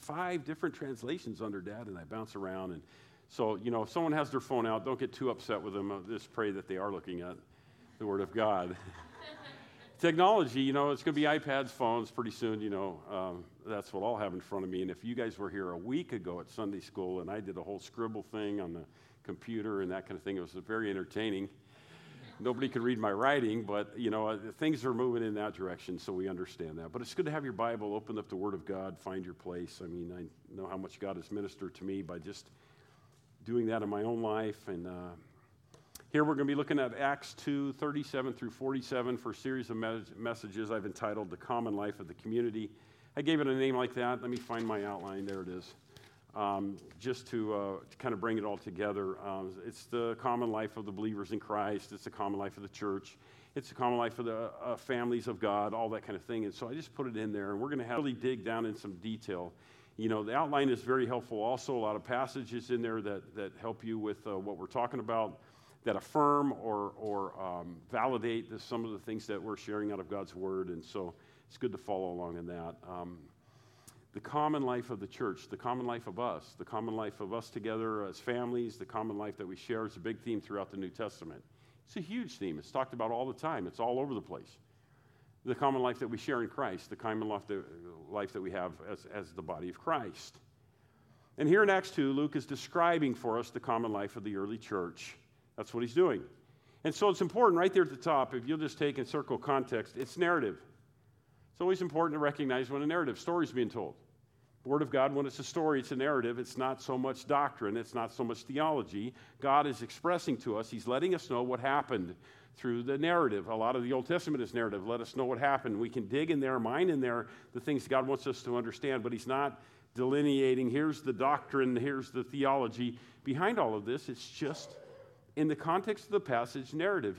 5 different translations under Dad, and I bounce around. And so, if someone has their phone out, don't get too upset with them. Just pray that they are looking at the Word of God. Technology, it's going to be iPads, phones pretty soon, that's what I'll have in front of me. And if you guys were here a week ago at Sunday school and I did a whole scribble thing on the computer and that kind of thing, it was very entertaining. Nobody could read my writing, but, things are moving in that direction, so we understand that. But it's good to have your Bible, open up the Word of God, find your place. I know how much God has ministered to me by just doing that in my own life. And here we're going to be looking at Acts 2, 37 through 47 for a series of messages I've entitled The Common Life of the Community. I gave it a name like that. Let me find my outline. There it is. Just to kind of bring it all together. It's the common life of the believers in Christ. It's the common life of the church. It's the common life of the families of God, all that kind of thing. And so I just put it in there, and we're going to really dig down in some detail. The outline is very helpful. Also, a lot of passages in there that help you with what we're talking about, that affirm or validate some of the things that we're sharing out of God's Word. And so it's good to follow along in that. The common life of the church, the common life of us, the common life of us together as families, the common life that we share is a big theme throughout the New Testament. It's a huge theme. It's talked about all the time. It's all over the place. The common life that we share in Christ, the common life that we have as the body of Christ. And here in Acts 2, Luke is describing for us the common life of the early church. That's what he's doing. And so it's important right there at the top, if you'll just take and circle context, it's narrative. It's always important to recognize when a narrative story is being told. The Word of God, when it's a story, it's a narrative. It's not so much doctrine. It's not so much theology. God is expressing to us. He's letting us know what happened through the narrative. A lot of the Old Testament is narrative. Let us know what happened. We can dig in there, mine in there, the things God wants us to understand, but he's not delineating, here's the doctrine, here's the theology. Behind all of this, it's just, in the context of the passage, narrative.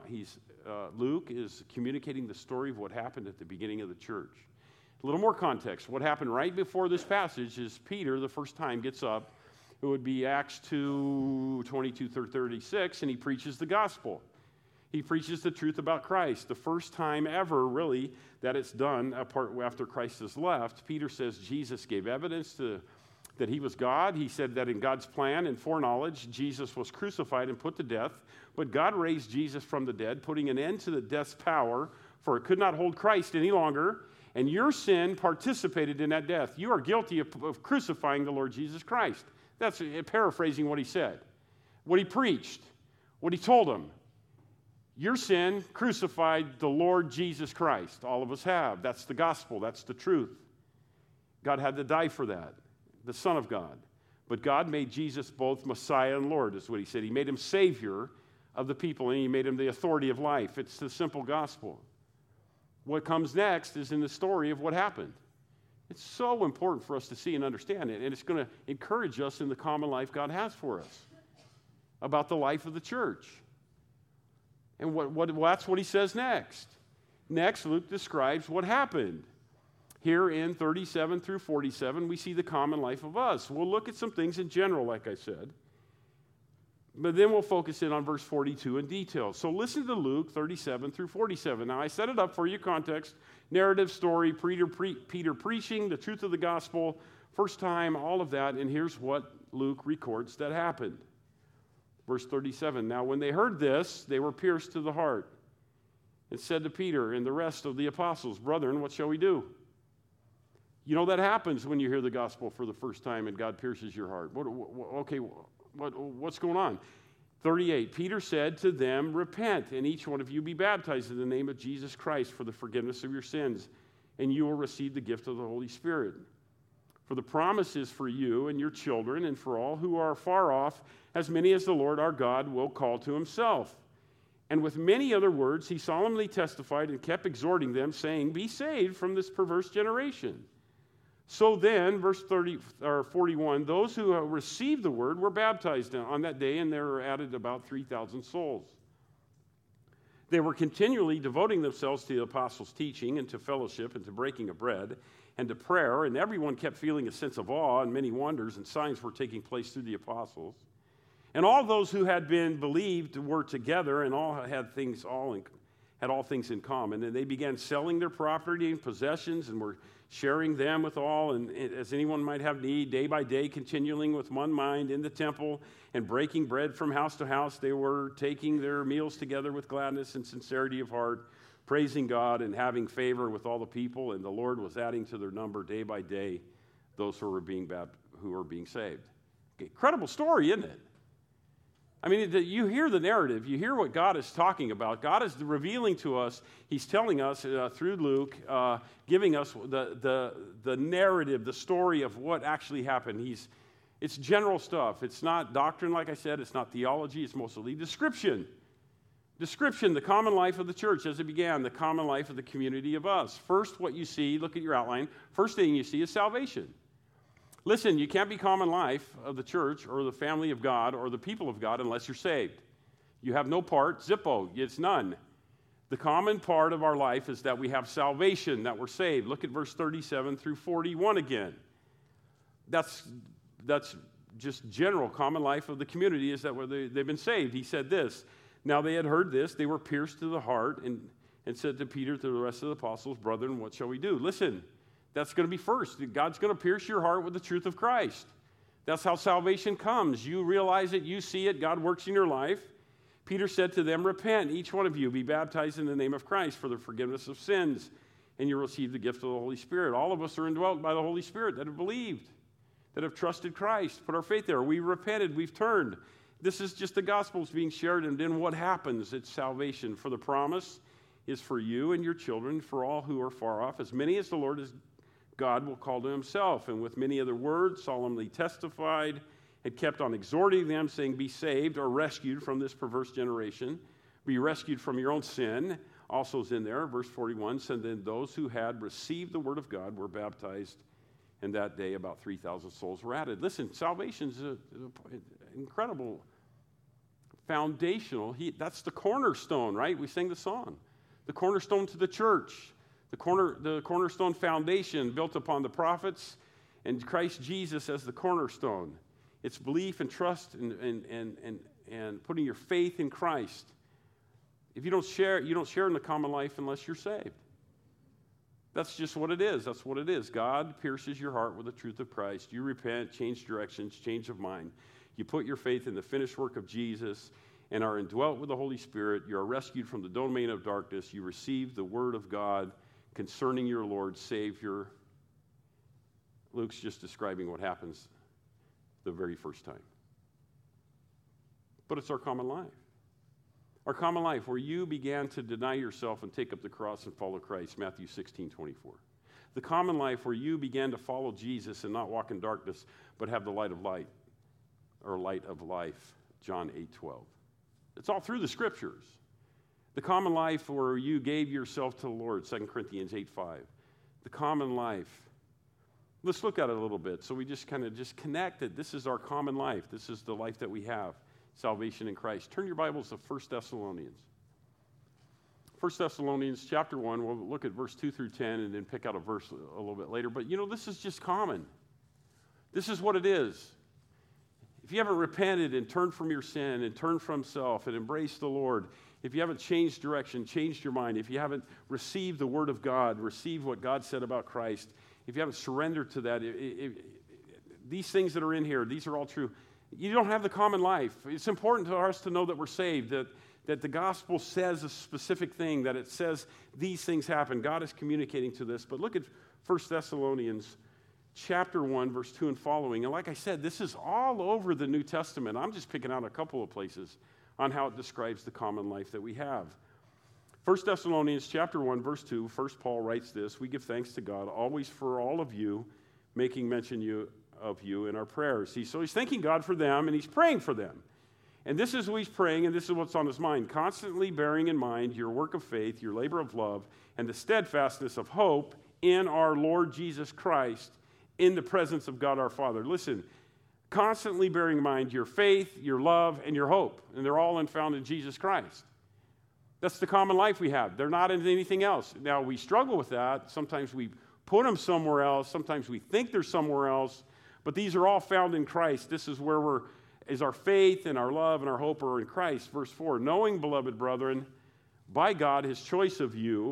Luke is communicating the story of what happened at the beginning of the church. A little more context. What happened right before this passage is Peter, the first time, gets up. It would be Acts 2, 22 through 36, and he preaches the gospel. He preaches the truth about Christ. The first time ever, really, that it's done after Christ has left. Peter says Jesus gave evidence that he was God. He said that in God's plan and foreknowledge, Jesus was crucified and put to death. But God raised Jesus from the dead, putting an end to the death's power, for it could not hold Christ any longer. And your sin participated in that death. You are guilty of crucifying the Lord Jesus Christ. That's paraphrasing what he said, what he preached, what he told them. Your sin crucified the Lord Jesus Christ. All of us have. That's the gospel. That's the truth. God had to die for that, the Son of God. But God made Jesus both Messiah and Lord, is what he said. He made him Savior of the people, and he made him the authority of life. It's the simple gospel. What comes next is in the story of what happened. It's so important for us to see and understand it, and it's going to encourage us in the common life God has for us about the life of the church. And that's what he says next. Next, Luke describes what happened. Here in 37 through 47, we see the common life of us. We'll look at some things in general, like I said. But then we'll focus in on verse 42 in detail. So listen to Luke 37 through 47. Now, I set it up for you, context, narrative, story, Peter preaching the truth of the gospel, first time, all of that, and here's what Luke records that happened. Verse 37, now when they heard this, they were pierced to the heart and said to Peter and the rest of the apostles, brethren, what shall we do? That happens when you hear the gospel for the first time and God pierces your heart. What's going on? 38, Peter said to them, repent, and each one of you be baptized in the name of Jesus Christ for the forgiveness of your sins, and you will receive the gift of the Holy Spirit. For the promise is for you and your children and for all who are far off, as many as the Lord our God will call to himself. And with many other words, he solemnly testified and kept exhorting them, saying, be saved from this perverse generation. So then, verse 41, those who received the word were baptized on that day, and there were added about 3,000 souls. They were continually devoting themselves to the apostles' teaching and to fellowship and to breaking of bread and to prayer, and everyone kept feeling a sense of awe, and many wonders and signs were taking place through the apostles. And all those who had been believed were together and all had all things in common. And they began selling their property and possessions and were sharing them with all, and as anyone might have need, day by day, continuing with one mind in the temple and breaking bread from house to house. They were taking their meals together with gladness and sincerity of heart, praising God and having favor with all the people. And the Lord was adding to their number day by day those who were being saved. Okay, incredible story, isn't it? I mean, you hear the narrative. You hear what God is talking about. God is revealing to us. He's telling us through Luke, giving us the narrative, the story of what actually happened. It's general stuff. It's not doctrine, like I said. It's not theology. It's mostly description. Description, the common life of the church as it began, the common life of the community of us. First, what you see, look at your outline. First thing you see is salvation. Listen, you can't be common life of the church or the family of God or the people of God unless you're saved. You have no part, zippo, it's none. The common part of our life is that we have salvation, that we're saved. Look at verse 37 through 41 again. That's just general common life of the community, is that they've been saved. He said this, now they had heard this, they were pierced to the heart and said to Peter, to the rest of the apostles, brethren, what shall we do? Listen, that's going to be first. God's going to pierce your heart with the truth of Christ. That's how salvation comes. You realize it, you see it, God works in your life. Peter said to them, repent, each one of you, be baptized in the name of Christ for the forgiveness of sins, and you'll receive the gift of the Holy Spirit. All of us are indwelt by the Holy Spirit that have believed, that have trusted Christ, put our faith there. We repented, we've turned. This is just the gospel's being shared, and then what happens? It's salvation. For the promise is for you and your children, for all who are far off, as many as the Lord is God will call to himself. And with many other words, solemnly testified, had kept on exhorting them, saying, be saved or rescued from this perverse generation. Be rescued from your own sin. Also is in there, verse 41, so then those who had received the word of God were baptized, and that day about 3,000 souls were added. Listen, salvation is an incredible, foundational. That's the cornerstone, right? We sing the song. The cornerstone to the church. The cornerstone foundation built upon the prophets and Christ Jesus as the cornerstone. It's belief and trust and putting your faith in Christ. If you don't share in the common life unless you're saved. That's just what it is. That's what it is. God pierces your heart with the truth of Christ. You repent, change directions, change of mind. You put your faith in the finished work of Jesus and are indwelt with the Holy Spirit. You are rescued from the domain of darkness. You receive the word of God concerning your Lord, Savior. Luke's just describing what happens the very first time. But it's our common life. Our common life where you began to deny yourself and take up the cross and follow Christ, Matthew 16:24. The common life where you began to follow Jesus and not walk in darkness, but have the light of light, or light of life, John 8:12. It's all through the scriptures. The common life where you gave yourself to the Lord, 2 Corinthians 8:5. The common life. Let's look at it a little bit. So we just kind of connect it. This is our common life. This is the life that we have, salvation in Christ. Turn your Bibles to 1 Thessalonians. 1 Thessalonians chapter 1, we'll look at verse 2 through 10 and then pick out a verse a little bit later. But this is just common. This is what it is. If you haven't repented and turned from your sin and turned from self and embraced the Lord, if you haven't changed direction, changed your mind, if you haven't received the word of God, received what God said about Christ, if you haven't surrendered to that, these things that are in here, these are all true. You don't have the common life. It's important to us to know that we're saved, that the gospel says a specific thing, that it says these things happen. God is communicating to this. But look at 1 Thessalonians chapter 1, verse 2 and following. And like I said, this is all over the New Testament. I'm just picking out a couple of places on how it describes the common life that we have. 1 Thessalonians chapter 1, verse 2, first Paul writes this, we give thanks to God always for all of you, making mention of you in our prayers. So he's thanking God for them, and he's praying for them. And this is what he's praying, and this is what's on his mind, constantly bearing in mind your work of faith, your labor of love, and the steadfastness of hope in our Lord Jesus Christ, in the presence of God our Father. Listen, constantly bearing in mind your faith, your love, and your hope. And they're all found in Jesus Christ. That's the common life we have. They're not in anything else. Now, we struggle with that. Sometimes we put them somewhere else. Sometimes we think they're somewhere else. But these are all found in Christ. This is where is our faith and our love and our hope are in Christ. Verse 4, knowing, beloved brethren, by God, his choice of you,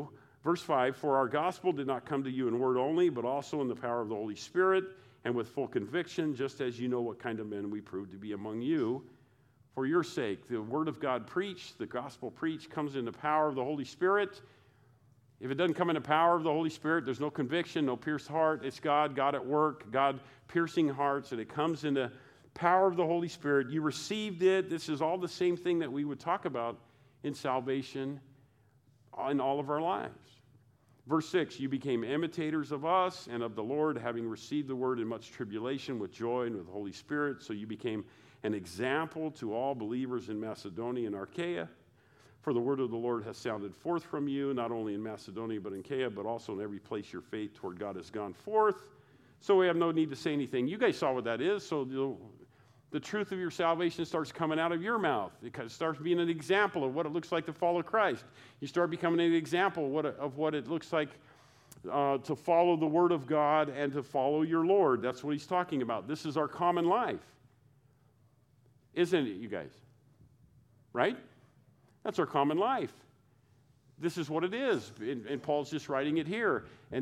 Verse 5, for our gospel did not come to you in word only, but also in the power of the Holy Spirit and with full conviction, just as you know what kind of men we proved to be among you for your sake. The word of God preached, the gospel preached, comes in the power of the Holy Spirit. If it doesn't come in the power of the Holy Spirit, there's no conviction, no pierced heart. It's God at work, God piercing hearts, and it comes in the power of the Holy Spirit. You received it. This is all the same thing that we would talk about in salvation in all of our lives. Verse 6, you became imitators of us and of the Lord, having received the word in much tribulation with joy and with the Holy Spirit. So you became an example to all believers in Macedonia and Achaia. For the word of the Lord has sounded forth from you, not only in Macedonia but in Achaia, but also in every place your faith toward God has gone forth. So we have no need to say anything. You guys saw what that is. So the truth of your salvation starts coming out of your mouth. It starts being an example of what it looks like to follow Christ. You start becoming an example of what it looks like to follow the Word of God and to follow your Lord. That's what he's talking about. This is our common life. Isn't it, you guys? Right? That's our common life. This is what it is. And Paul's just writing it here.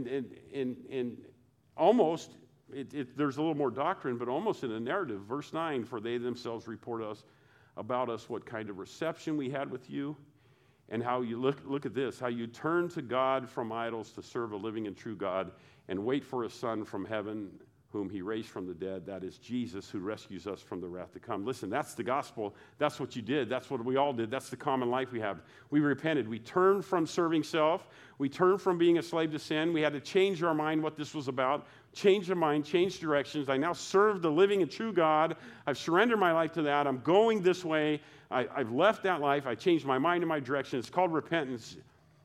And almost... there's a little more doctrine, but almost in a narrative. Verse 9, for they themselves report about us what kind of reception we had with you, and how you look at this, how you turn to God from idols to serve a living and true God, and wait for a Son from heaven, whom he raised from the dead. That is Jesus, who rescues us from the wrath to come. Listen, that's the gospel. That's what you did. That's what we all did. That's the common life we have. We repented. We turned from serving self. We turned from being a slave to sin. We had to change our mind what this was about. Change the mind, change directions. I now serve the living and true God. I've surrendered my life to that. I'm going this way. I've left that life. I changed my mind and my direction. It's called repentance.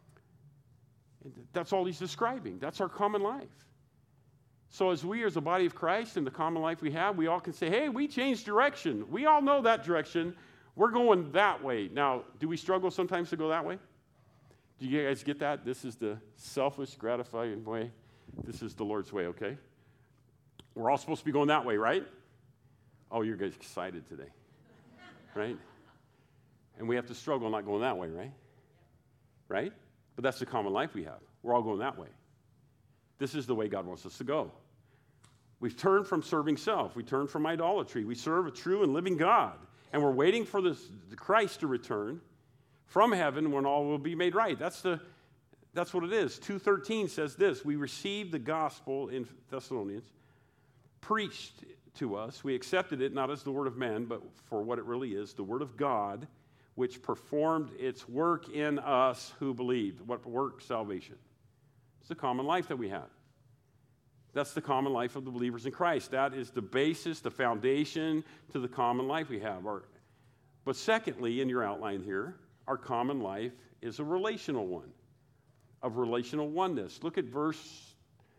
That's all he's describing. That's our common life. So as we, as a body of Christ, in the common life we have, we all can say, hey, we changed direction. We all know that direction. We're going that way. Now, do we struggle sometimes to go that way? Do you guys get that? This is the selfish, gratifying way. This is the Lord's way, okay? We're all supposed to be going that way, right? Oh, you guys excited today, right? And we have to struggle not going that way, right? Right? But that's the common life we have. We're all going that way. This is the way God wants us to go. We've turned from serving self. We turned from idolatry. We serve a true and living God. And we're waiting for the Christ to return from heaven when all will be made right. That's what it is. 2:13 says this, we received the gospel in Thessalonians, preached to us. We accepted it not as the word of man, but for what it really is, the word of God, which performed its work in us who believed. What work? Salvation. It's the common life that we have. That's the common life of the believers in Christ. That is the basis, the foundation to the common life we have. But secondly, in your outline here, our common life is a relational one, of relational oneness. Look at verse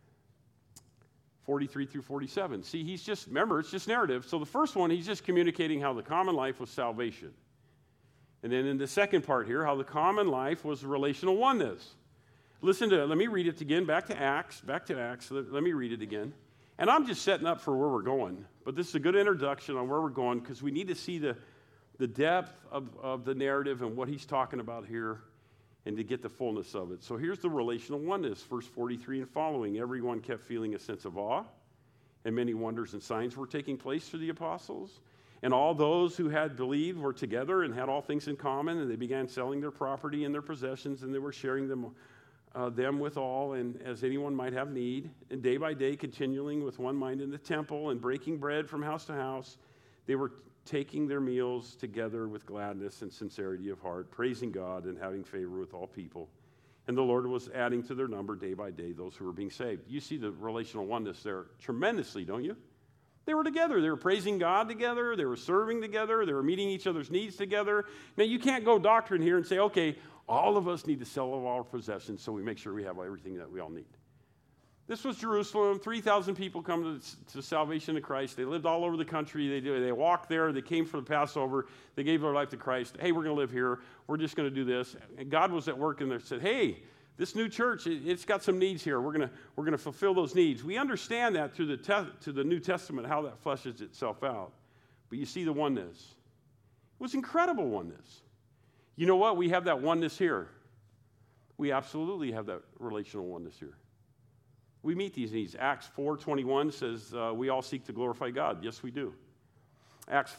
43 through 47. See, remember, it's just narrative. So the first one, he's just communicating how the common life was salvation. And then in the second part here, how the common life was relational oneness. Listen to it. Let me read it again. Back to Acts. Let me read it again. And I'm just setting up for where we're going. But this is a good introduction on where we're going because we need to see the depth of the narrative and what he's talking about here and to get the fullness of it. So here's the relational oneness. Verse 43 and following. Everyone kept feeling a sense of awe, and many wonders and signs were taking place through the apostles. And all those who had believed were together and had all things in common, and they began selling their property and their possessions, and they were sharing them with all, and as anyone might have need. And day by day, continuing with one mind in the temple and breaking bread from house to house, they were taking their meals together with gladness and sincerity of heart, praising God and having favor with all people. And the Lord was adding to their number day by day those who were being saved. You see the relational oneness there tremendously, don't you? They were together. They were praising God together. They were serving together. They were meeting each other's needs together. Now, you can't go doctrine here and say, okay, all of us need to sell all our possessions so we make sure we have everything that we all need. This was Jerusalem. 3,000 people come to salvation in Christ. They lived all over the country. They walked there. They came for the Passover. They gave their life to Christ. Hey, we're going to live here. We're just going to do this. And God was at work in there and said, hey, this new church, it's got some needs here. We're going to fulfill those needs. We understand that through the New Testament, how that fleshes itself out. But you see the oneness. It was incredible oneness. You know what? We have that oneness here. We absolutely have that relational oneness here. We meet these needs. Acts 4:21 says we all seek to glorify God. Yes, we do. Acts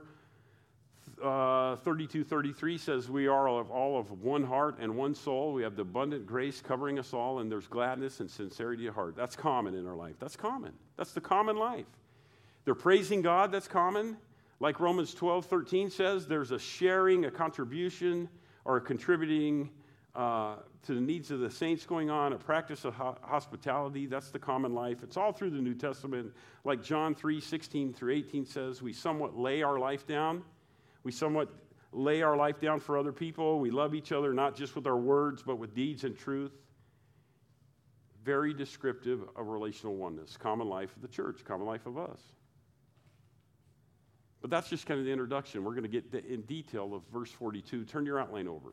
4:32-33 says we are all of one heart and one soul. We have the abundant grace covering us all, and there's gladness and sincerity of heart. That's common in our life. That's common. That's the common life. They're praising God. That's common. Like Romans 12:13 says, there's a sharing, a contribution, or a contributing to the needs of the saints going on, a practice of hospitality. That's the common life. It's all through the New Testament. Like John 3:16-18 says, we somewhat lay our life down. We somewhat lay our life down for other people. We love each other, not just with our words, but with deeds and truth. Very descriptive of relational oneness. Common life of the church, common life of us. But that's just kind of the introduction. We're going to get in detail of verse 42. Turn your outline over.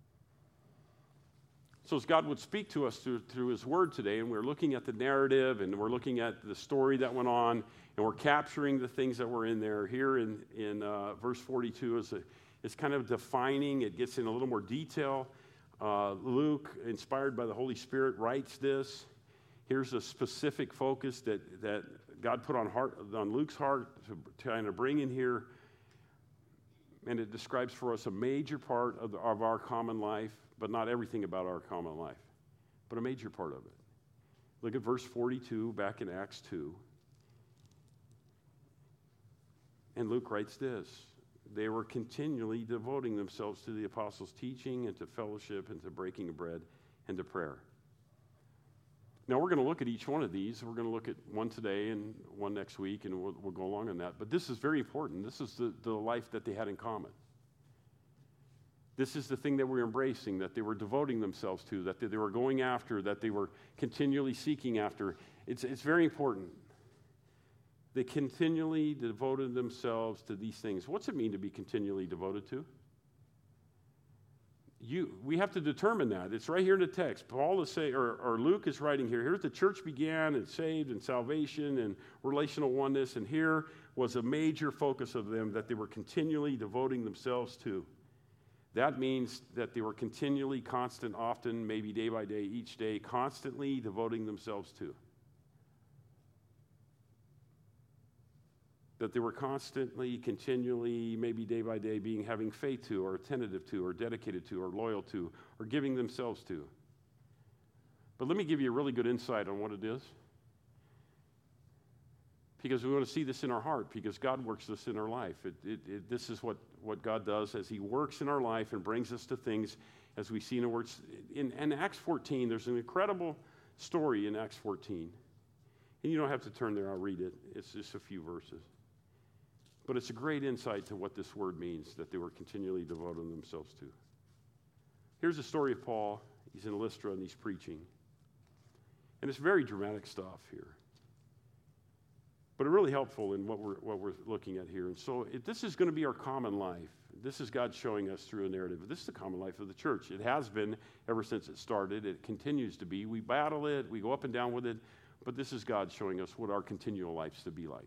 So as God would speak to us through His Word today, and we're looking at the narrative, and we're looking at the story that went on, and we're capturing the things that were in there. Here in verse 42 is kind of defining. It gets in a little more detail. Luke, inspired by the Holy Spirit, writes this. Here's a specific focus that God put on Luke's heart to kind of bring in here. And it describes for us a major part of our common life, but not everything about our common life, but a major part of it. Look at verse 42 back in Acts 2. And Luke writes this: they were continually devoting themselves to the apostles' teaching and to fellowship and to breaking of bread and to prayer. Now, we're going to look at each one of these. We're going to look at one today and one next week, and we'll go along on that. But this is very important. This is the life that they had in common. This is the thing that we're embracing, that they were devoting themselves to, that they were going after, that they were continually seeking after. It's very important. They continually devoted themselves to these things. What's it mean to be continually devoted to? We have to determine that. It's right here in the text. Paul is saying, or Luke is writing here, here's the church began and saved and salvation and relational oneness, and here was a major focus of them that they were continually devoting themselves to. That means that they were continually, constant, often, maybe day by day, each day, constantly devoting themselves to. That they were constantly, continually, maybe day by day, having faith to, or attentive to, or dedicated to, or loyal to, or giving themselves to. But let me give you a really good insight on what it is. Because we want to see this in our heart, because God works this in our life. This is what God does as He works in our life and brings us to things as we see in the words. In Acts 14, there's an incredible story in Acts 14. And you don't have to turn there, I'll read it. It's just a few verses. But it's a great insight to what this word means, that they were continually devoting themselves to. Here's the story of Paul. He's in Lystra and he's preaching. And it's very dramatic stuff here. But really helpful in what we're looking at here. And so this is going to be our common life. This is God showing us through a narrative. This is the common life of the church. It has been ever since it started. It continues to be. We battle it. We go up and down with it. But this is God showing us what our continual life's to be like.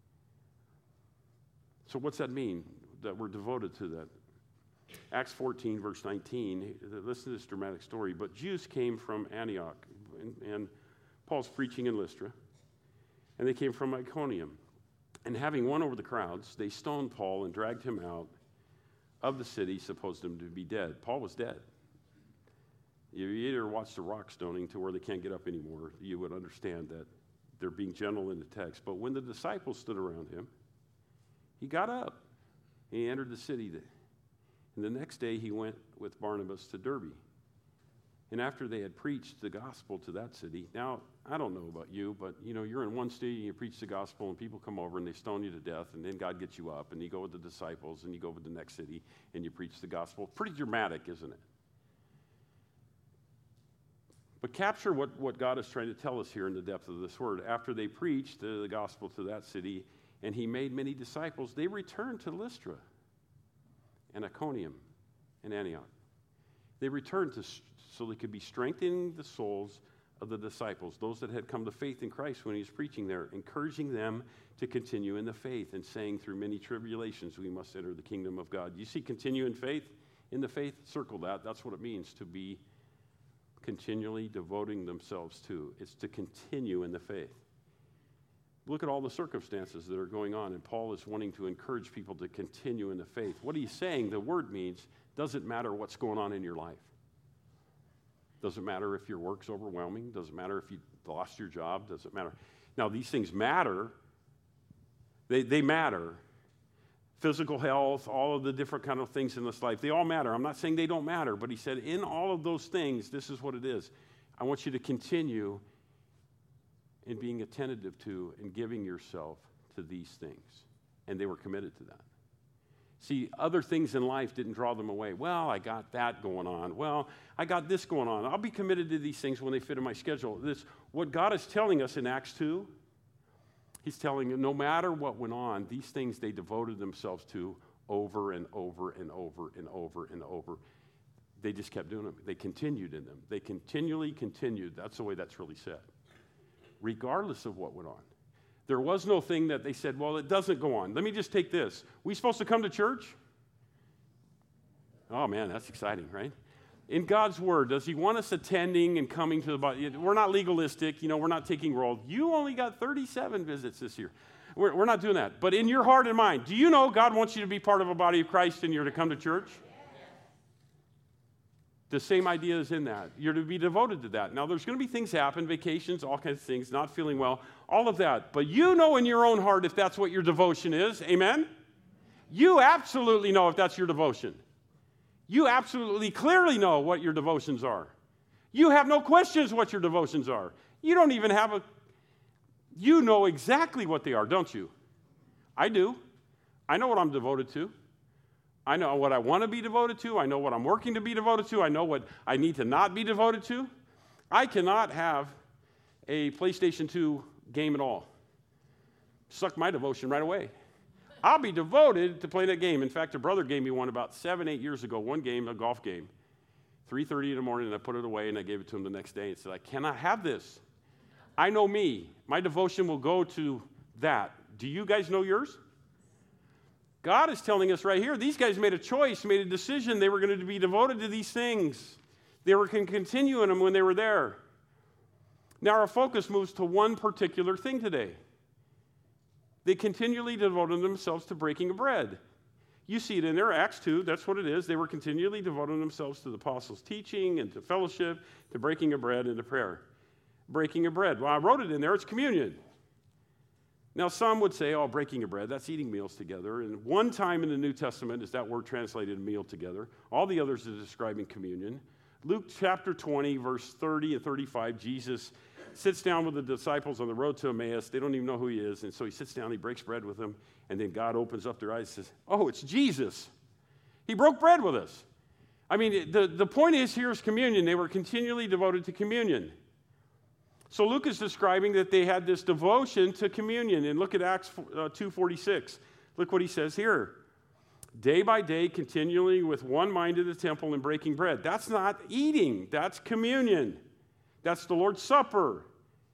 So what's that mean, that we're devoted to that? Acts 14, verse 19, listen to this dramatic story. But Jews came from Antioch, and Paul's preaching in Lystra, and they came from Iconium. And having won over the crowds, they stoned Paul and dragged him out of the city, supposed him to be dead. Paul was dead. You either watch the rock stoning to where they can't get up anymore, you would understand that they're being gentle in the text. But when the disciples stood around him, he got up. He entered the city. And the next day he went with Barnabas to Derbe. And after they had preached the gospel to that city, now, I don't know about you, but, you're in one city and you preach the gospel and people come over and they stone you to death, and then God gets you up and you go with the disciples and you go with the next city and you preach the gospel. Pretty dramatic, isn't it? But capture what God is trying to tell us here in the depth of this word. After they preached the gospel to that city and he made many disciples, they returned to Lystra and Iconium and Antioch. They returned so they could be strengthening the souls of the disciples, those that had come to faith in Christ when he was preaching there, encouraging them to continue in the faith and saying, through many tribulations we must enter the kingdom of God. You see, continue in faith, in the faith, circle that. That's what it means to be continually devoting themselves to. It's to continue in the faith. Look at all the circumstances that are going on, and Paul is wanting to encourage people to continue in the faith. What he's saying, the word means, doesn't matter what's going on in your life. Doesn't matter if your work's overwhelming. Doesn't matter if you lost your job. Doesn't matter. Now, these things matter. They matter. Physical health, all of the different kind of things in this life, they all matter. I'm not saying they don't matter, but he said in all of those things, this is what it is. I want you to continue in being attentive to and giving yourself to these things. And they were committed to that. See, other things in life didn't draw them away. Well, I got that going on. Well, I got this going on. I'll be committed to these things when they fit in my schedule. What God is telling us in Acts 2, he's telling you no matter what went on, these things they devoted themselves to over and over and over and over and over. They just kept doing them. They continued in them. They continually continued. That's the way that's really said. Regardless of what went on. There was no thing that they said, well, it doesn't go on. Let me just take this. We supposed to come to church? Oh, man, that's exciting, right? In God's word, does he want us attending and coming to the body? We're not legalistic. We're not taking roll. You only got 37 visits this year. We're not doing that. But in your heart and mind, do you know God wants you to be part of a body of Christ and you're to come to church? The same idea is in that. You're to be devoted to that. Now, there's going to be things happen, vacations, all kinds of things, not feeling well, all of that. But you know in your own heart if that's what your devotion is. Amen? You absolutely know if that's your devotion. You absolutely clearly know what your devotions are. You have no questions what your devotions are. You don't even have you know exactly what they are, don't you? I do. I know what I'm devoted to. I know what I want to be devoted to. I know what I'm working to be devoted to. I know what I need to not be devoted to. I cannot have a PlayStation 2 game at all. Suck my devotion right away. I'll be devoted to playing that game. In fact, a brother gave me one about 7-8 years ago, one game, a golf game, 3:30 in the morning, and I put it away, and I gave it to him the next day and said, I cannot have this. I know me. My devotion will go to that. Do you guys know yours? God is telling us right here, these guys made a choice, made a decision. They were going to be devoted to these things. They were going to continue in them when they were there. Now our focus moves to one particular thing today. They continually devoted themselves to breaking of bread. You see it in there, Acts 2, that's what it is. They were continually devoting themselves to the apostles' teaching and to fellowship, to breaking of bread and to prayer. Breaking of bread. Well, I wrote it in there, it's communion. Now, some would say, oh, breaking of bread, that's eating meals together. And one time in the New Testament is that word translated meal together. All the others are describing communion. Luke chapter 20, verse 30 and 35, Jesus sits down with the disciples on the road to Emmaus. They don't even know who he is. And so he sits down, he breaks bread with them, and then God opens up their eyes and says, oh, it's Jesus. He broke bread with us. I mean, the point is here is communion. They were continually devoted to communion. So Luke is describing that they had this devotion to communion. And look at Acts 2:46. Look what he says here. Day by day, continually with one mind in the temple and breaking bread. That's not eating. That's communion. That's the Lord's Supper.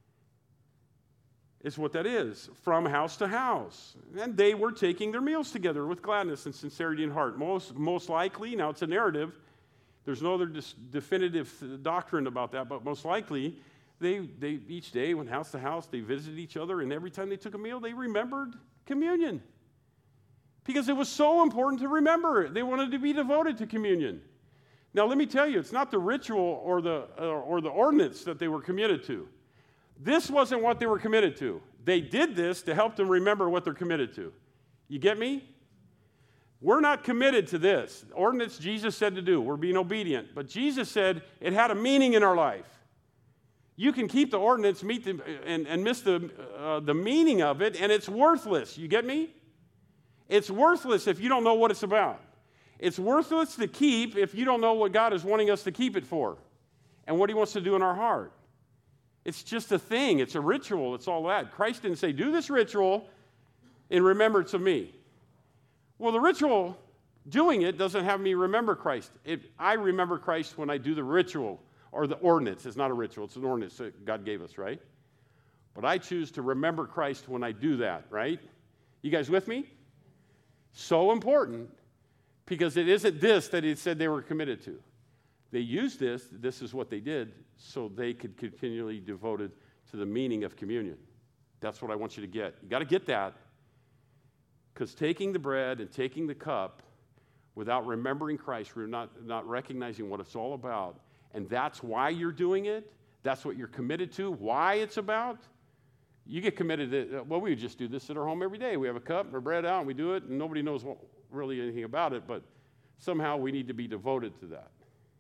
Is what that is. From house to house. And they were taking their meals together with gladness and sincerity in heart. Most likely, now it's a narrative. There's no other definitive doctrine about that, but most likely, They each day went house to house, they visited each other, and every time they took a meal, they remembered communion. Because it was so important to remember it. They wanted to be devoted to communion. Now, let me tell you, it's not the ritual or the ordinance that they were committed to. This wasn't what they were committed to. They did this to help them remember what they're committed to. You get me? We're not committed to this. Ordinance Jesus said to do. We're being obedient. But Jesus said it had a meaning in our life. You can keep the ordinance, and miss the meaning of it, and it's worthless. You get me? It's worthless if you don't know what it's about. It's worthless to keep if you don't know what God is wanting us to keep it for and what he wants to do in our heart. It's just a thing. It's a ritual. It's all that. Christ didn't say, do this ritual in remembrance of me. Well, the ritual, doing it, doesn't have me remember Christ. I remember Christ when I do the ritual. Or the ordinance. It's not a ritual. It's an ordinance that God gave us, right? But I choose to remember Christ when I do that, right? You guys with me? So important because it isn't this that he said they were committed to. They used this is what they did, so they could continually devoted to the meaning of communion. That's what I want you to get. You got to get that, because taking the bread and taking the cup without remembering Christ, we're not recognizing what it's all about, and that's why you're doing it, that's what you're committed to, why it's about. You get committed to, well, we would just do this at our home every day. We have a cup and our bread out, and we do it, and nobody knows really anything about it, but somehow we need to be devoted to that.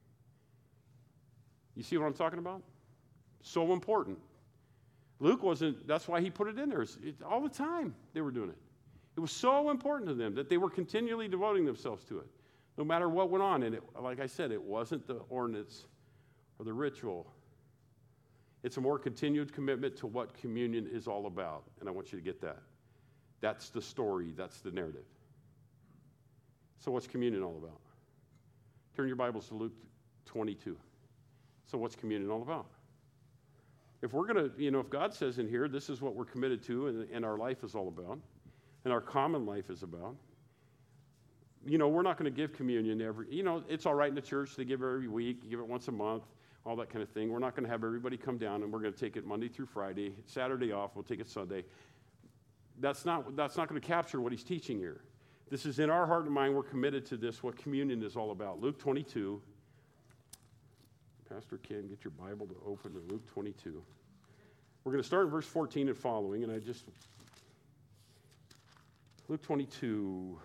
You see what I'm talking about? So important. Luke wasn't, that's why he put it in there. All the time they were doing it. It was so important to them that they were continually devoting themselves to it, no matter what went on. And like I said, it wasn't the ordinance or the ritual. It's a more continued commitment to what communion is all about. And I want you to get that. That's the story. That's the narrative. So what's communion all about? Turn your Bibles to Luke 22. So what's communion all about? If we're going to, if God says in here, this is what we're committed to and our life is all about, and our common life is about, we're not going to give communion it's all right in the church. They give it every week, you give it once a month, all that kind of thing. We're not going to have everybody come down and we're going to take it Monday through Friday, Saturday off, we'll take it Sunday. That's not going to capture what he's teaching here. This is in our heart and mind. We're committed to this, what communion is all about. Luke 22. Pastor Ken, get your Bible to open to Luke 22. We're going to start in verse 14 and following, Luke 22.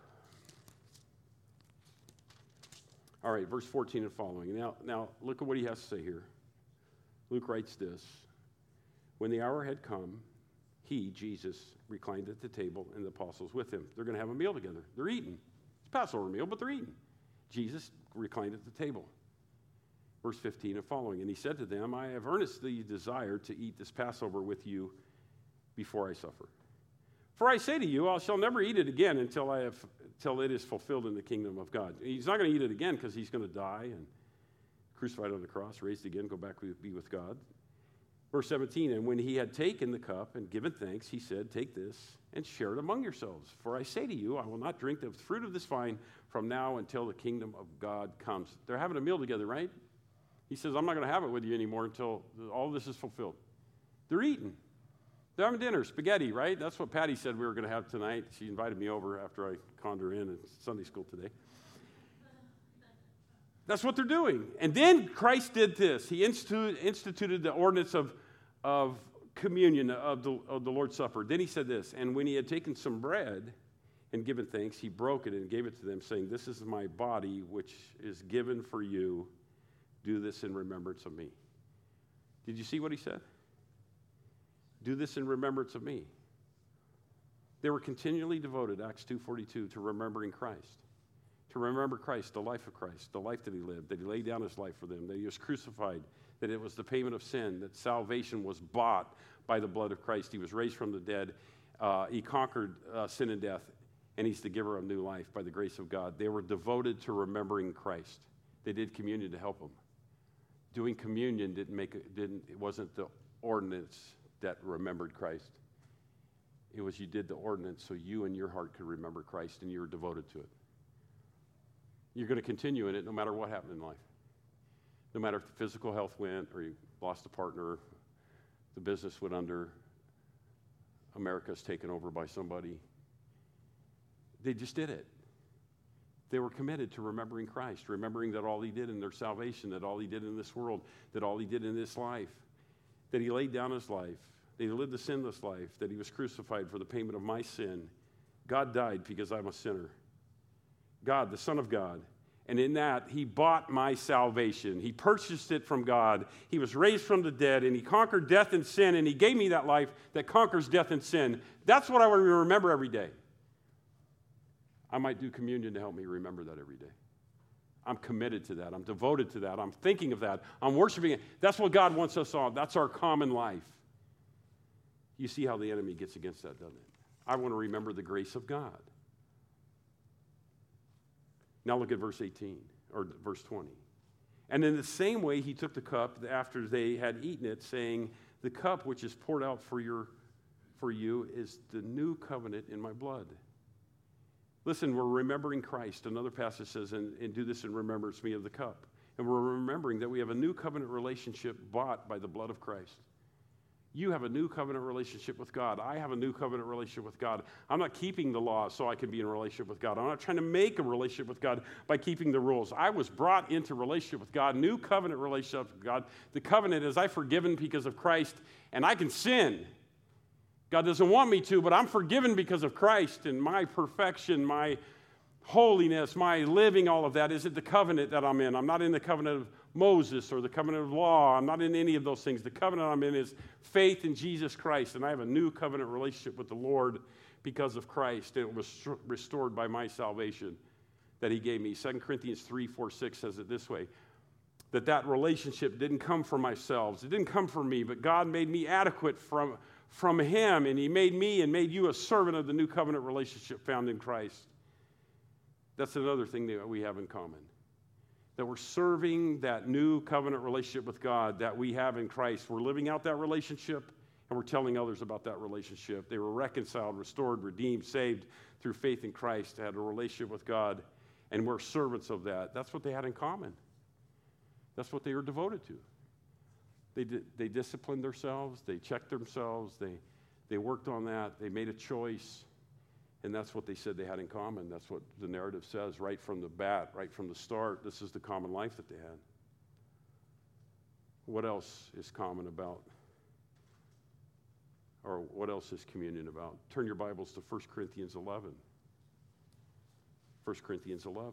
All right, verse 14 and following. Now look at what he has to say here. Luke writes this. When the hour had come, he, Jesus, reclined at the table and the apostles with him. They're going to have a meal together. They're eating. It's a Passover meal, but they're eating. Jesus reclined at the table. Verse 15 and following. And he said to them, I have earnestly desired to eat this Passover with you before I suffer. For I say to you, I shall never eat it again until it is fulfilled in the kingdom of God. He's not going to eat it again because he's going to die and crucified on the cross, raised again, go back to be with God. Verse 17, and when he had taken the cup and given thanks, he said, take this and share it among yourselves. For I say to you, I will not drink the fruit of this vine from now until the kingdom of God comes. They're having a meal together, right? He says, I'm not going to have it with you anymore until all this is fulfilled. They're eating. They're having dinner, spaghetti, right? That's what Patty said we were going to have tonight. She invited me over after I conned her in at Sunday school today. That's what they're doing. And then Christ did this. He instituted the ordinance of communion, of the Lord's Supper. Then he said this, and when he had taken some bread and given thanks, he broke it and gave it to them, saying, this is my body, which is given for you. Do this in remembrance of me. Did you see what he said? Do this in remembrance of me. They were continually devoted, Acts 2:42, to remembering Christ. To remember Christ, the life of Christ, the life that he lived, that he laid down his life for them, that he was crucified, that it was the payment of sin, that salvation was bought by the blood of Christ. He was raised from the dead. He conquered sin and death, and he's the giver of new life by the grace of God. They were devoted to remembering Christ. They did communion to help them. Doing communion it wasn't the ordinance that remembered Christ. It was you did the ordinance so you and your heart could remember Christ and you were devoted to it. You're going to continue in it no matter what happened in life. No matter if the physical health went or you lost a partner, the business went under, America's taken over by somebody. They just did it. They were committed to remembering Christ, remembering that all he did in their salvation, that all he did in this world, that all he did in this life, that he laid down his life, that he lived a sinless life, that he was crucified for the payment of my sin. God died because I'm a sinner. God, the Son of God. And in that, he bought my salvation. He purchased it from God. He was raised from the dead, and he conquered death and sin, and he gave me that life that conquers death and sin. That's what I want to remember every day. I might do communion to help me remember that every day. I'm committed to that. I'm devoted to that. I'm thinking of that. I'm worshiping it. That's what God wants us all. That's our common life. You see how the enemy gets against that, doesn't it? I want to remember the grace of God. Now look at verse 18, or verse 20. And in the same way, he took the cup after they had eaten it, saying, the cup which is poured out for you is the new covenant in my blood. Listen, we're remembering Christ. Another passage says, and do this in remembrance of me of the cup. And we're remembering that we have a new covenant relationship bought by the blood of Christ. You have a new covenant relationship with God. I have a new covenant relationship with God. I'm not keeping the law so I can be in a relationship with God. I'm not trying to make a relationship with God by keeping the rules. I was brought into relationship with God, new covenant relationship with God. The covenant is I'm forgiven because of Christ, and I can sin. God doesn't want me to, but I'm forgiven because of Christ and my perfection, my holiness, my living, all of that is in the covenant that I'm in. I'm not in the covenant of Moses or the covenant of law. I'm not in any of those things. The covenant I'm in is faith in Jesus Christ, and I have a new covenant relationship with the Lord because of Christ. And it was restored by my salvation that he gave me. 2 Corinthians 3:4-6 says it this way, that relationship didn't come from myself. It didn't come from me, but God made me adequate from him, and he made me and made you a servant of the new covenant relationship found in Christ. That's another thing that we have in common. That we're serving that new covenant relationship with God that we have in Christ. We're living out that relationship, and we're telling others about that relationship. They were reconciled, restored, redeemed, saved through faith in Christ, had a relationship with God, and we're servants of that. That's what they had in common. That's what they were devoted to. They disciplined themselves. They checked themselves. They worked on that. They made a choice. And that's what they said they had in common. That's what the narrative says right from the bat, right from the start. This is the common life that they had. What else is common about? Or what else is communion about? Turn your Bibles to 1 Corinthians 11. 1 Corinthians 11.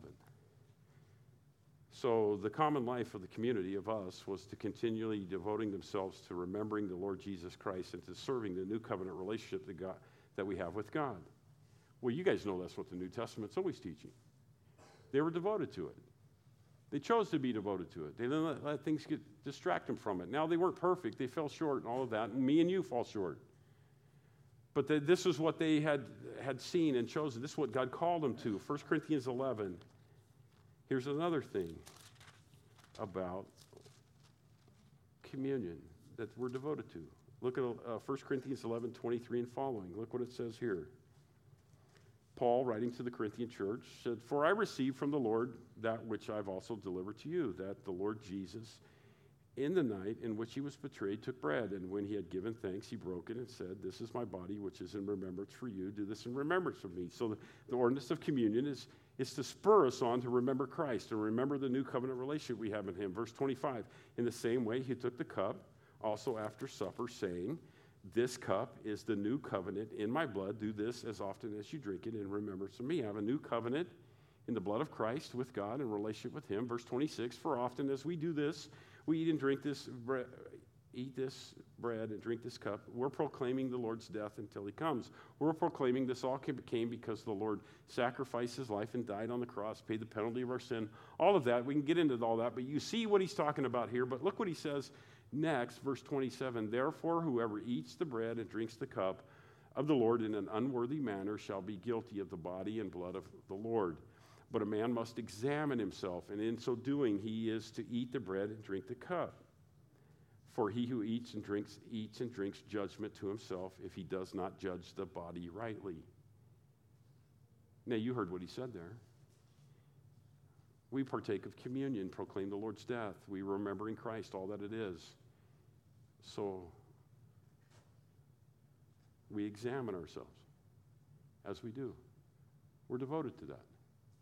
So the common life of the community of us was to continually devoting themselves to remembering the Lord Jesus Christ and to serving the new covenant relationship that we have with God. Well, you guys know that's what the New Testament's always teaching. They were devoted to it. They chose to be devoted to it. They didn't let things distract them from it. Now, they weren't perfect. They fell short and all of that, and me and you fall short. But this is what they had seen and chosen. This is what God called them to. 1 Corinthians 11. Here's another thing about communion that we're devoted to. Look at 1 Corinthians 11:23 and following. Look what it says here. Paul, writing to the Corinthian church, said, "For I received from the Lord that which I've also delivered to you, that the Lord Jesus, in the night in which he was betrayed, took bread, and when he had given thanks, he broke it and said, 'This is my body, which is in remembrance for you. Do this in remembrance of me.'" So the ordinance of communion is to spur us on to remember Christ and remember the new covenant relationship we have in him. Verse 25, in the same way he took the cup also after supper, saying, "This cup is the new covenant in my blood. Do this as often as you drink it in remembrance of me." I have a new covenant in the blood of Christ with God in relationship with him. Verse 26, "For often as we do this, we eat and drink this bread, and drink this cup, we're proclaiming the Lord's death until he comes." We're proclaiming this all came because the Lord sacrificed his life and died on the cross, paid the penalty of our sin. All of that, we can get into all that, but you see what he's talking about here. But look what he says next, verse 27, "Therefore, whoever eats the bread and drinks the cup of the Lord in an unworthy manner shall be guilty of the body and blood of the Lord. But a man must examine himself, and in so doing he is to eat the bread and drink the cup. For he who eats and drinks judgment to himself if he does not judge the body rightly." Now, you heard what he said there. We partake of communion, proclaim the Lord's death. We remember in Christ all that it is. So we examine ourselves as we do. We're devoted to that.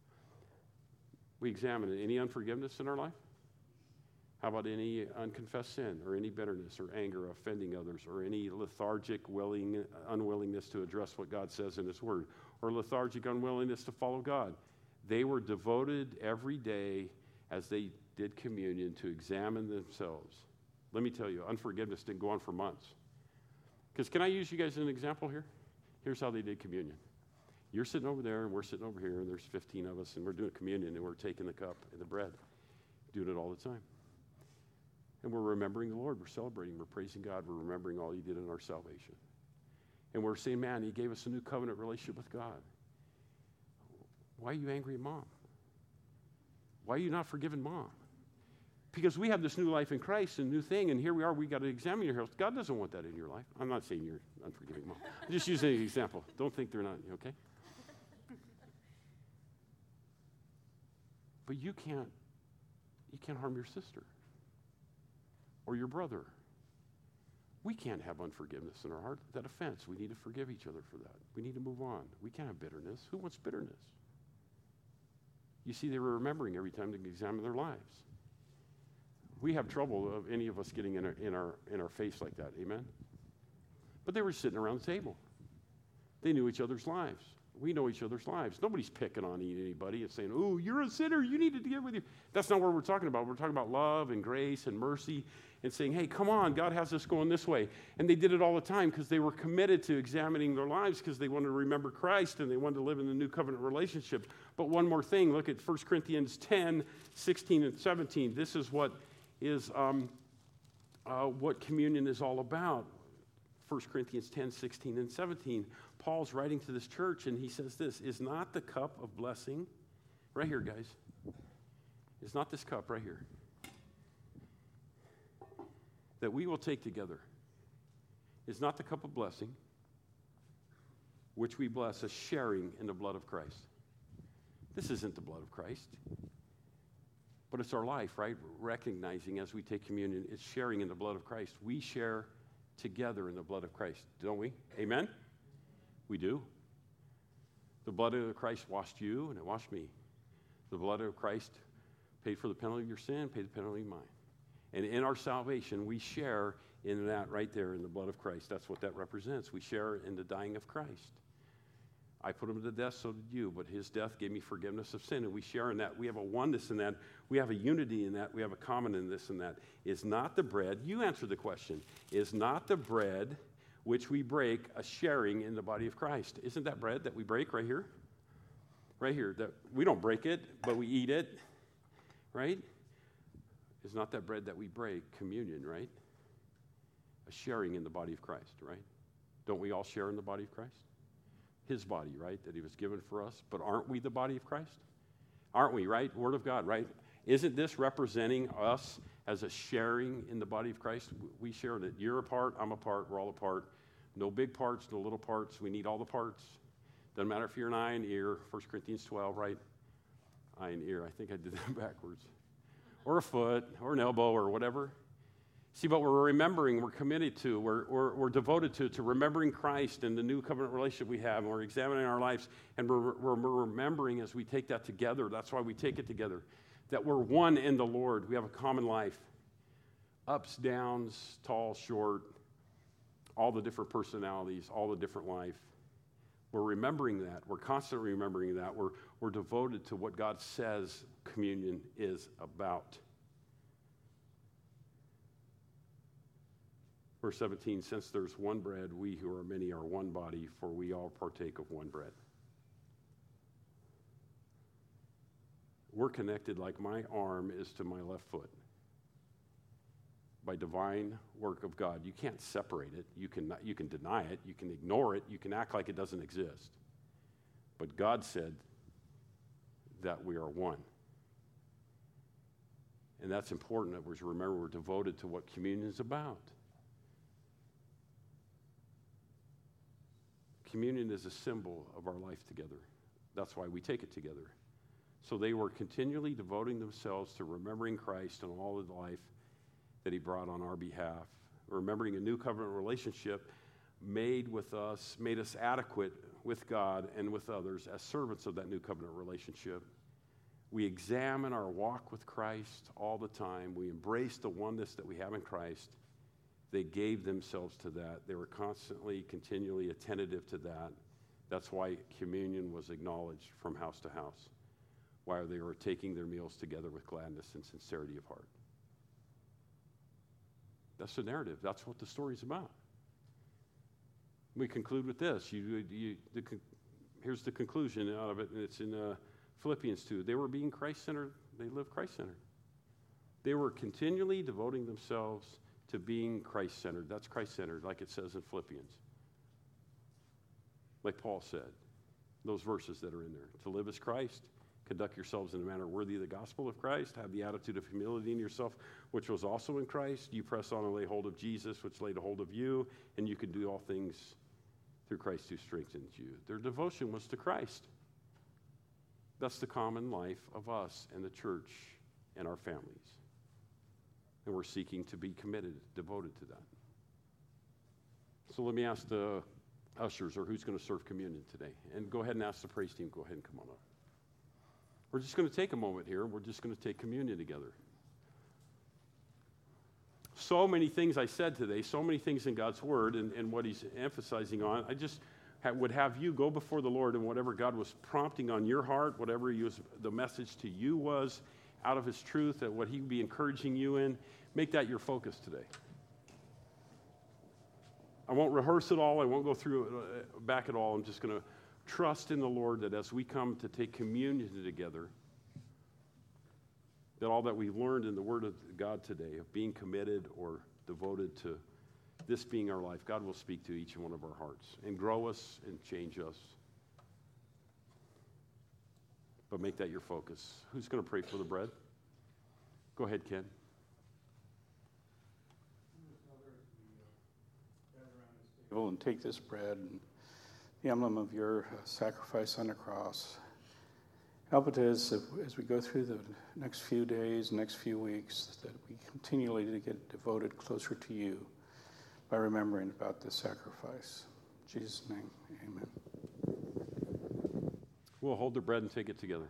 We examine any unforgiveness in our life. How about any unconfessed sin or any bitterness or anger, offending others, or any lethargic unwillingness to address what God says in his word, or lethargic unwillingness to follow God? They were devoted every day as they did communion to examine themselves. Let me tell you, unforgiveness didn't go on for months. Because can I use you guys as an example here? Here's how they did communion. You're sitting over there, and we're sitting over here, and there's 15 of us, and we're doing communion, and we're taking the cup and the bread, doing it all the time. And we're remembering the Lord. We're celebrating. We're praising God. We're remembering all he did in our salvation. And we're saying, man, he gave us a new covenant relationship with God. Why are you angry at mom? Why are you not forgiving mom? Because we have this new life in Christ, a new thing, and here we are. We got to examine your health. God doesn't want that in your life. I'm not saying you're unforgiving mom. I'm just using an example. Don't think they're not, okay? But you You can't harm your sister or your brother. We can't have unforgiveness in our heart. That offense, we need to forgive each other for that. We need to move on. We can't have bitterness. Who wants bitterness? You see, they were remembering every time they examine their lives. We have trouble of any of us getting in our face like that. Amen? But they were sitting around the table. They knew each other's lives. We know each other's lives. Nobody's picking on anybody and saying, oh, you're a sinner. You need to get with you. That's not what we're talking about. We're talking about love and grace and mercy and saying, hey, come on, God has us going this way. And they did it all the time because they were committed to examining their lives because they wanted to remember Christ and they wanted to live in the new covenant relationship. But one more thing, look at 1 Corinthians 10, 16 and 17. This is what communion is all about. 1 Corinthians 10, 16 and 17. Paul's writing to this church and he says this, is not the cup of blessing, right here guys, is not this cup right here, that we will take together, is not the cup of blessing, which we bless, a sharing in the blood of Christ. This isn't the blood of Christ, but it's our life, right? Recognizing as we take communion, it's sharing in the blood of Christ. We share together in the blood of Christ, don't we? Amen? We do. The blood of Christ washed you and it washed me. The blood of Christ paid for the penalty of your sin, paid the penalty of mine. And in our salvation, we share in that right there in the blood of Christ. That's what that represents. We share in the dying of Christ. I put him to death, so did you, but his death gave me forgiveness of sin, and we share in that. We have a oneness in that. We have a unity in that. We have a common in this and that. Is not the bread, you answer the question, is not the bread which we break a sharing in the body of Christ? Isn't that bread that we break right here? Right here. That we don't break it, but we eat it, right? Is not that bread that we break communion, right? A sharing in the body of Christ, right? Don't we all share in the body of Christ? His body, right, that he was given for us. But aren't we the body of Christ? Aren't we, right? Word of God, right? Isn't this representing us as a sharing in the body of Christ? We share in it. You're a part, I'm a part, we're all a part. No big parts, no little parts. We need all the parts. Doesn't matter if you're an eye and ear, 1 Corinthians 12, right? Eye and ear, I think I did that backwards. Or a foot, or an elbow, or whatever. See, but we're remembering, we're committed to, we're devoted to remembering Christ and the new covenant relationship we have, and we're examining our lives, and we're remembering as we take that together. That's why we take it together, that we're one in the Lord. We have a common life. Ups, downs, tall, short, all the different personalities, all the different life. We're remembering that. We're constantly remembering that. We're devoted to what God says communion is about. Verse 17, since there's one bread, we who are many are one body, for we all partake of one bread. We're connected like my arm is to my left foot by divine work of God. You can't separate it. You can deny it. You can ignore it. You can act like it doesn't exist. But God said that we are one. And that's important that we remember we're devoted to what communion is about. Communion is a symbol of our life together. That's why we take it together. So they were continually devoting themselves to remembering Christ and all of the life that he brought on our behalf. Remembering a new covenant relationship made us adequate with God and with others as servants of that new covenant relationship. We examine our walk with Christ all the time. We embrace the oneness that we have in Christ. They gave themselves to that. They were constantly, continually attentive to that. That's why communion was acknowledged from house to house, while they were taking their meals together with gladness and sincerity of heart. That's the narrative. That's what the story's about. We conclude with this. Here's the conclusion out of it, and it's in Philippians 2. They were being Christ-centered. They lived Christ-centered. They were continually devoting themselves to being Christ-centered. That's Christ-centered, like it says in Philippians. Like Paul said, those verses that are in there. To live as Christ, conduct yourselves in a manner worthy of the gospel of Christ, have the attitude of humility in yourself, which was also in Christ. You press on and lay hold of Jesus, which laid a hold of you, and you can do all things through Christ who strengthens you. Their devotion was to Christ. That's the common life of us and the church and our families. And we're seeking to be committed, devoted to that. So let me ask the ushers, or who's going to serve communion today. And go ahead and ask the praise team, go ahead and come on up. We're just going to take a moment here. We're just going to take communion together. So many things I said today, so many things in God's Word and what He's emphasizing on. I just would have you go before the Lord, and whatever God was prompting on your heart, whatever the message to you was out of His truth, that what He would be encouraging you in, make that your focus today. I won't rehearse it all. I won't go through it back at all. I'm just going to trust in the Lord that as we come to take communion together, that all that we've learned in the Word of God today, of being committed or devoted to this being our life, God will speak to each one of our hearts and grow us and change us. But make that your focus. Who's going to pray for the bread? Go ahead, Ken. And take this bread and the emblem of your sacrifice on the cross. Help it as we go through the next few days, next few weeks, that we continually to get devoted closer to you by remembering about this sacrifice. In Jesus' name, amen. We'll hold the bread and take it together.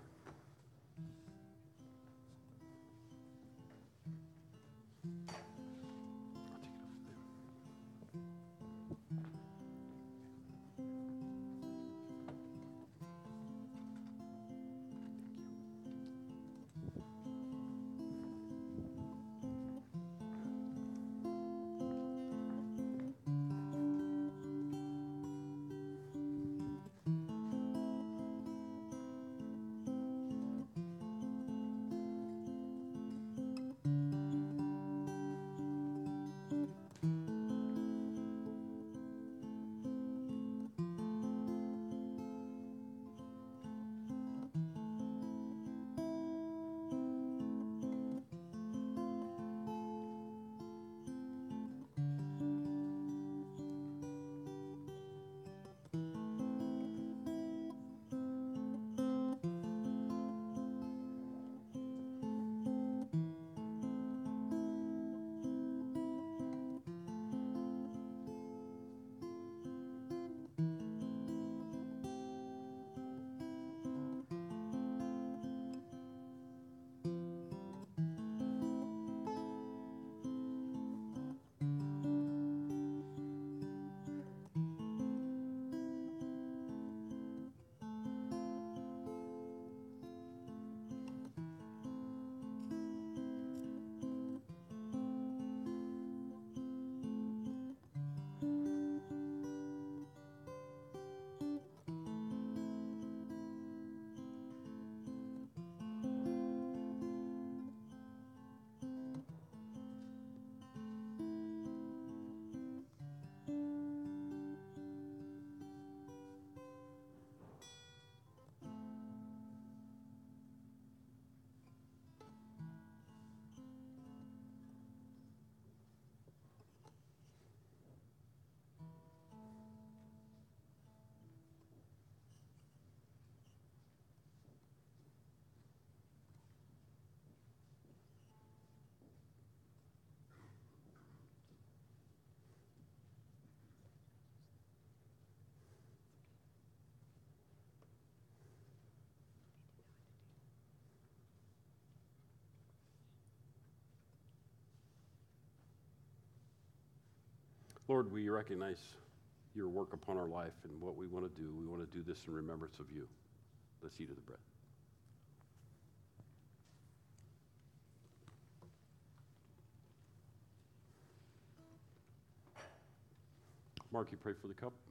Lord, we recognize your work upon our life and what we want to do. We want to do this in remembrance of you. Let's eat of the bread. Mark, you pray for the cup.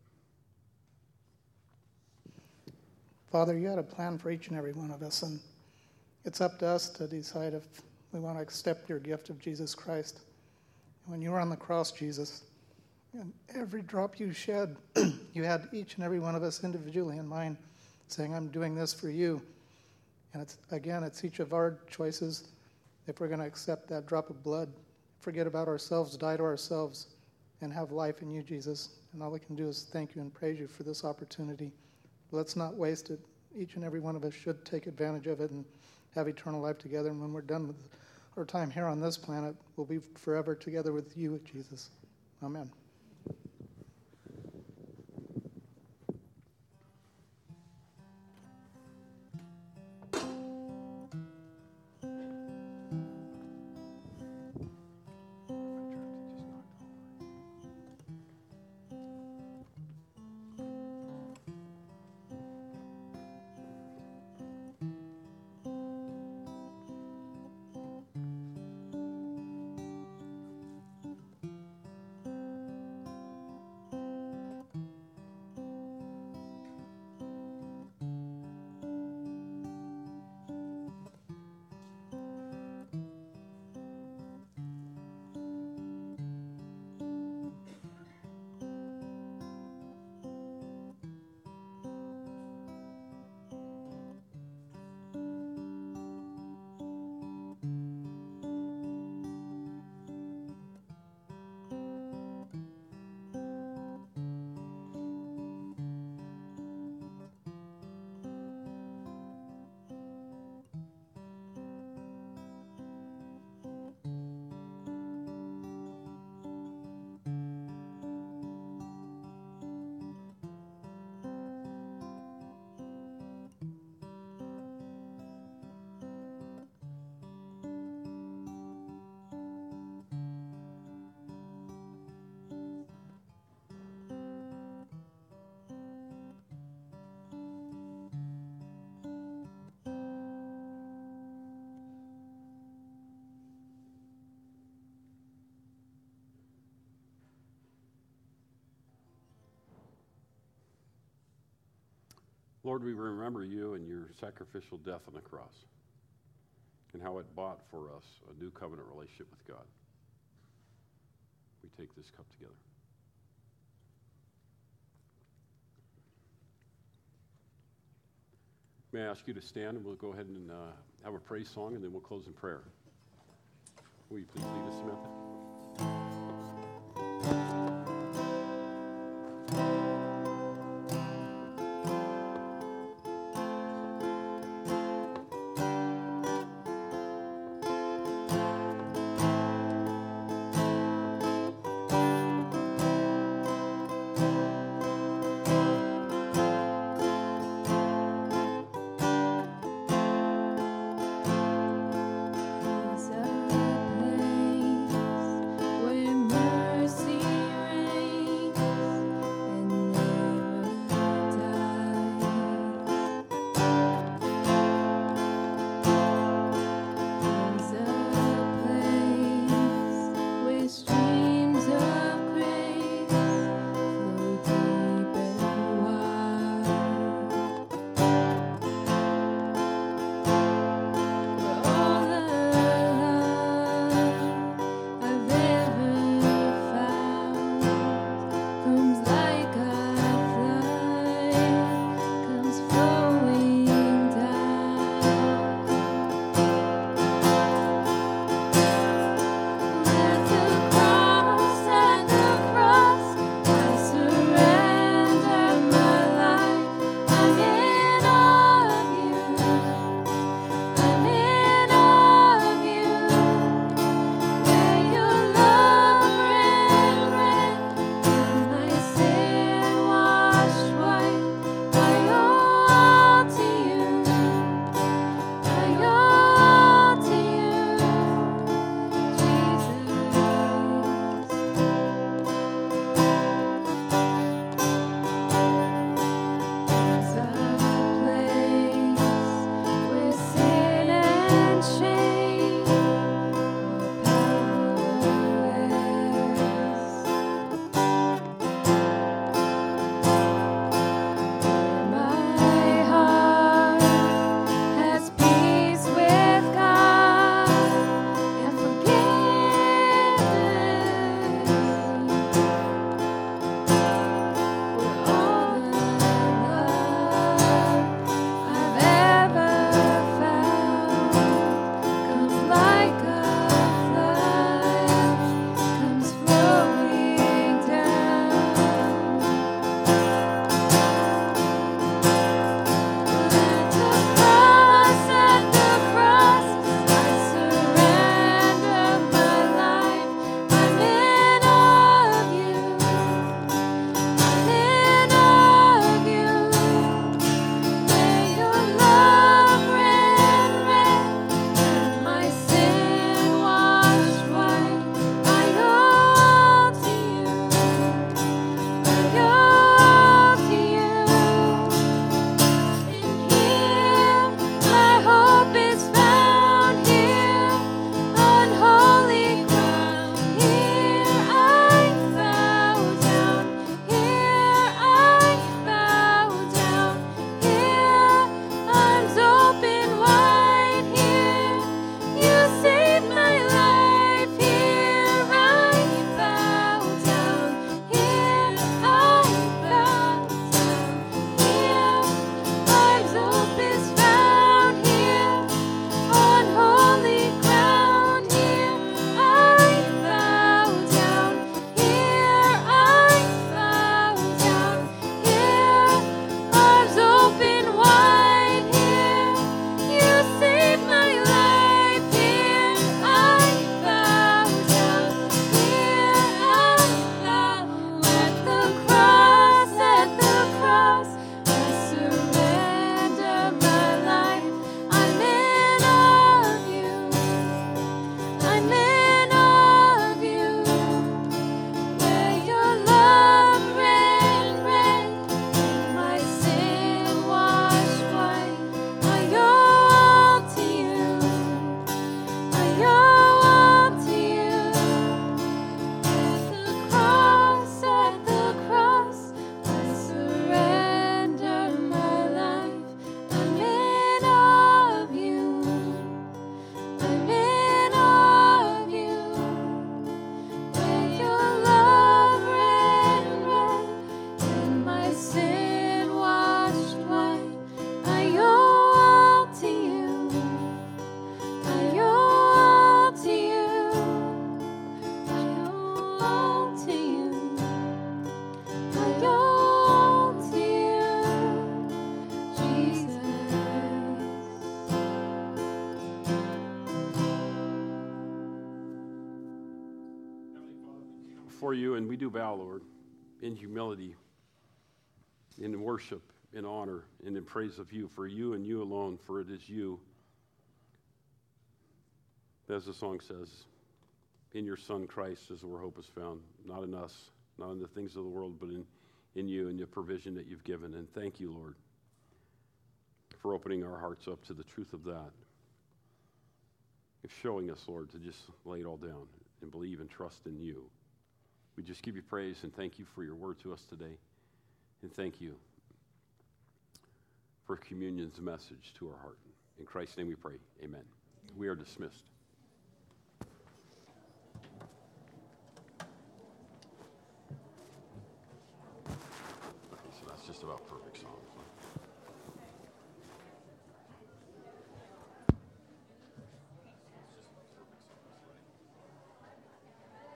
Father, you had a plan for each and every one of us, and it's up to us to decide if we want to accept your gift of Jesus Christ. When you were on the cross, Jesus, and every drop you shed, you had each and every one of us individually in mind, saying, I'm doing this for you. And it's each of our choices if we're going to accept that drop of blood, forget about ourselves, die to ourselves, and have life in you, Jesus. And all we can do is thank you and praise you for this opportunity. Let's not waste it. Each and every one of us should take advantage of it and have eternal life together. And when we're done with our time here on this planet, we'll be forever together with you, Jesus. Amen. Lord, we remember you and your sacrificial death on the cross and how it bought for us a new covenant relationship with God. We take this cup together. May I ask you to stand, and we'll go ahead and have a praise song, and then we'll close in prayer. Will you please lead us, Samantha? Praise before you, and we do bow, Lord, in humility, in worship, in honor, and in praise of you, for you and you alone, for it is you. As the song says, in your Son Christ is where hope is found, not in us, not in the things of the world, but in you and your provision that you've given. And thank you, Lord, for opening our hearts up to the truth of that. Of showing us, Lord, to just lay it all down and believe and trust in you. We just give you praise and thank you for your word to us today. And thank you for communion's message to our heart. In Christ's name we pray. Amen. We are dismissed. Okay, so that's just about perfect song.